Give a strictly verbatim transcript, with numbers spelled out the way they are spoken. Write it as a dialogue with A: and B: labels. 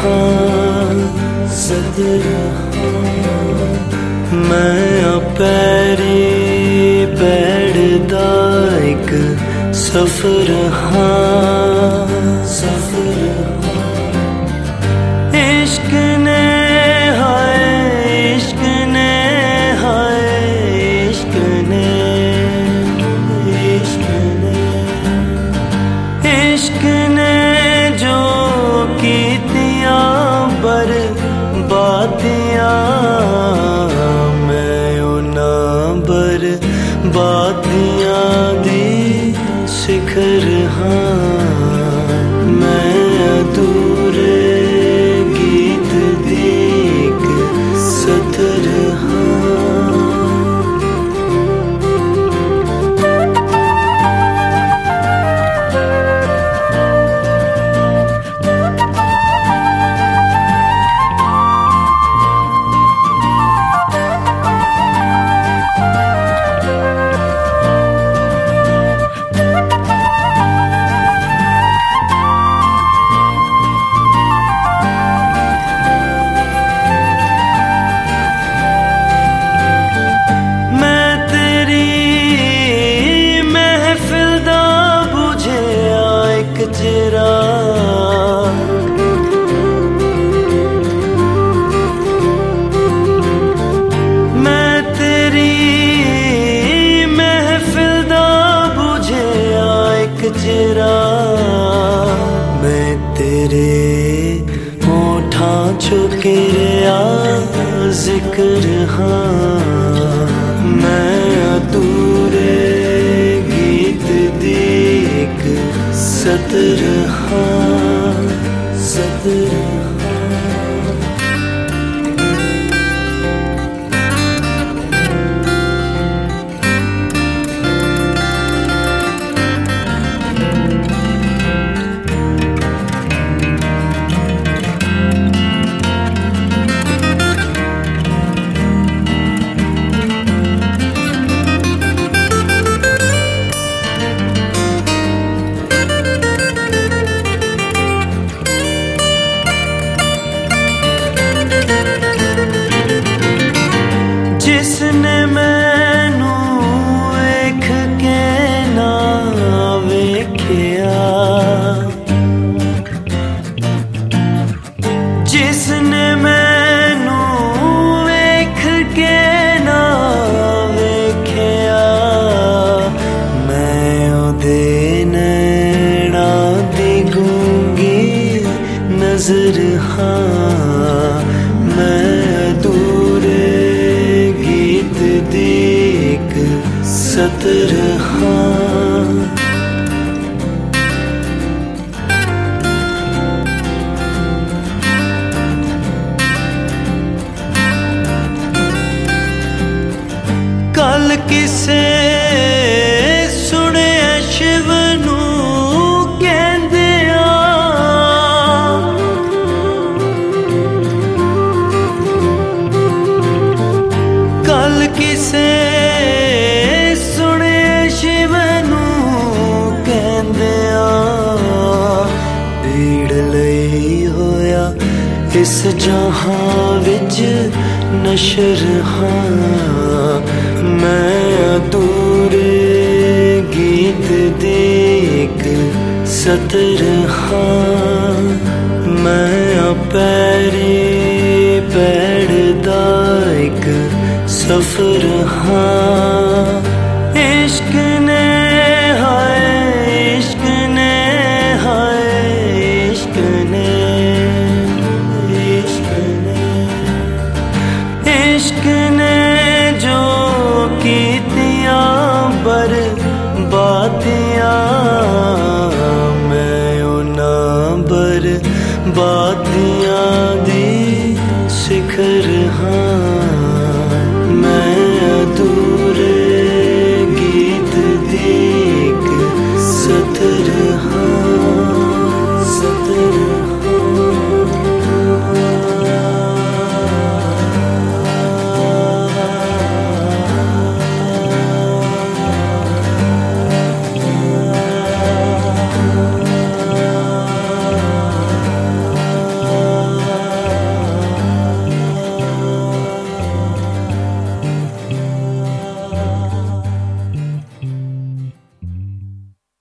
A: हाँ सद रहा मैं पैरी पैड़दा एक सफर हाँ सफर इश्क ने हाय इश्क ने हाय इश्क ने इश्क ने इश्क ने जो कीतियां बर्बादियां मैं उन्हां बर्बादियां दी शिखर हाँ मैं अधूरे गीत दी एक सतर मैं तेरी महफिल दा बुझे एक चिराग मैं तेरे होठां चुकिया जिक्र हाँ मैं अधूरे गीत दी एक सतर हाँ सतर जिसने मैनू वेख के ना वेख्या जिसने मैनू वेख के ना वेख्या मैं ओदे नैना दी गूंगी नजर हाँ मैं एक सतर हाँ कल किसे सुने शिव नू कहंदिया कल किसे इस जहां विच नशर हाँ मैं अधूरे गीत दी एक सतर हाँ मैं पैरी पैड़दा एक सफर हाँ इश्क ने हाय इश्क ने हाय इश्क ने इश्क